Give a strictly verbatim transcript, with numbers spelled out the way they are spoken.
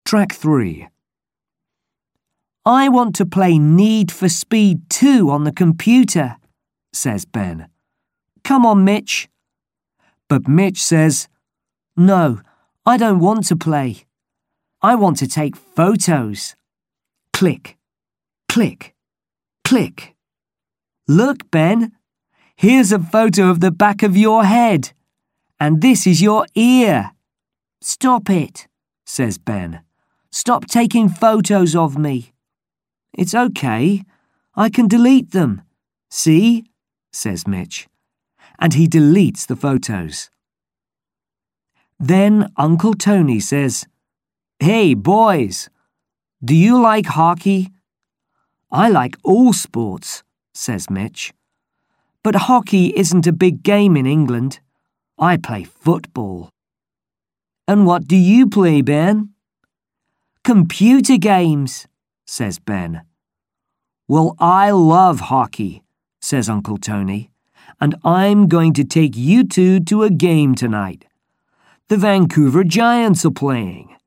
Track three. I want to play Need for Speed two on the computer, says Ben. Come on, Mitch. But Mitch says, No, I don't want to play. I want to take photos. Click, click, click. Look, Ben, here's a photo of the back of your head. And this is your ear. Stop it, says Ben. Stop taking photos of me. It's okay. I can delete them. See? Says Mitch. And he deletes the photos. Then Uncle Tony says, Hey, boys, do you like hockey? I like all sports, says Mitch. But hockey isn't a big game in England. I play football. And what do you play, Ben? Computer games, says Ben. Well, I love hockey, says Uncle Tony, and I'm going to take you two to a game tonight. The Vancouver Giants are playing.